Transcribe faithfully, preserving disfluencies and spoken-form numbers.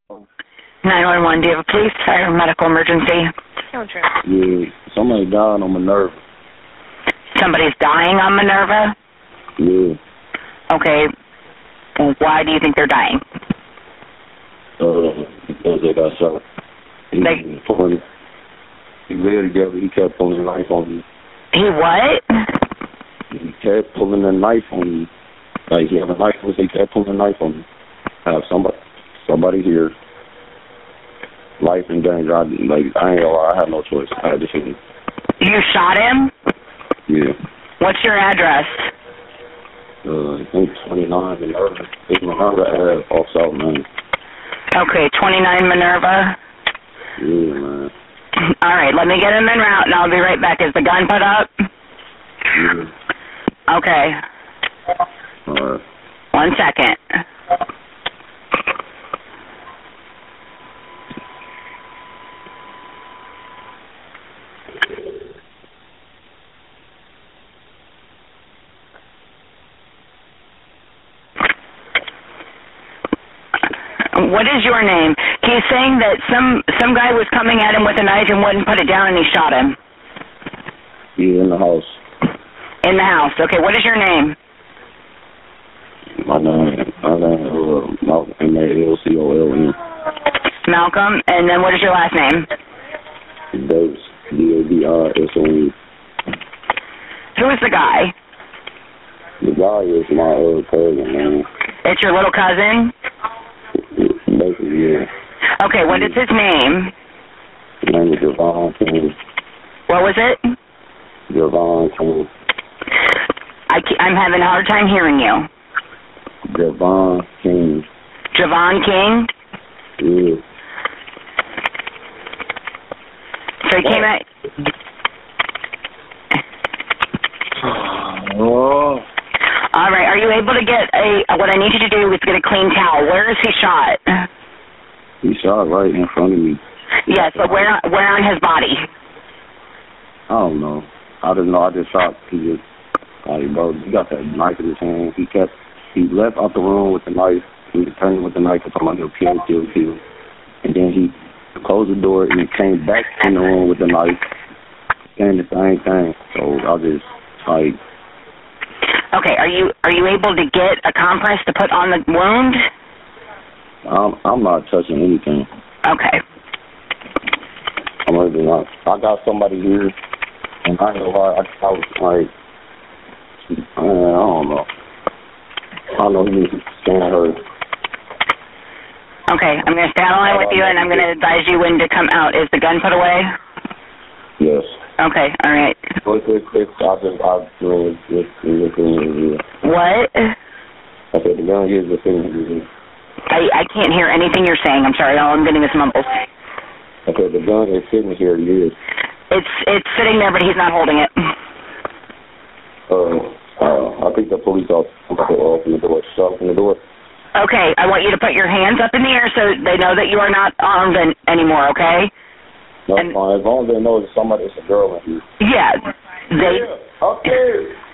nine one one, do you have a police or medical emergency? Yeah, somebody died on Minerva. Somebody's dying on Minerva? Yeah. Okay. Well, why do you think they're dying? Uh, because they got shot. He, they... pulling, he lay together, he kept pulling a knife on me. He what? He kept pulling a knife on me. Like, he had a knife, he kept pulling a knife on me. I have somebody, somebody here. Life and danger. I, like, I ain't gonna lie, I had no choice. I had to shoot him. You shot him? Yeah. What's your address? Uh, I think twenty-nine Minerva. It's Minerva Ave off South Main. Okay, twenty-nine Minerva? Yeah, man. All right, let me get him en route, and I'll be right back. Is the gun put up? Yeah. Okay. All right. One second. What is your name? He's saying that some some guy was coming at him with a knife and wouldn't put it down, and he shot him. Yeah, in the house. In the house. Okay, what is your name? My name, my name, uh, Malcolm, M A L C O L N. Malcolm, and then what is your last name? Davis, D A V I S O N. Who is the guy? The guy is my uh, cousin, man. It's your little cousin? Basically, yeah. Okay, what is his name? His name is Javon King. What was it? Javon King. I I'm having a hard time hearing you. Javon King. Javon King? Yeah. So he came at... Oh. All right, are you able to get a... What I need you to do is get a clean towel. Where is he shot? He shot right in front of me. Yes, but where, where on his body? I don't know. I didn't know. I just shot. He just... Like, bro, he got that knife in his hand. He kept... He left out the room with the knife. He was turning with the knife and talking about he'll kill, kill, kill. And then he closed the door and he came back in the room with the knife. Saying the same thing. So I just, like... Okay, are you are you able to get a compress to put on the wound? I'm, I'm not touching anything. Okay. I'm really not. I got somebody here, and I ain't gonna lie, I, I was like... I don't know. I don't know who needs to stand her. Okay, I'm going to stay on the line with you, and I'm going to advise you when to come out. Is the gun put away? Yes. Okay, all right. Quick, quick, quick. I just, I really, just, really, What? I said the gun here is the thing. I, I can't hear anything you're saying. I'm sorry. All I'm getting is mumbles. Okay, the gun is sitting here. It is. It's, it's sitting there, but he's not holding it. Uh, uh, I think the police officer opened the door. Shut open the door. Okay, I want you to put your hands up in the air so they know that you are not armed an anymore, okay? No, and, fine. As long as they know that somebody is a girl in here. Yeah, they... Yeah, okay.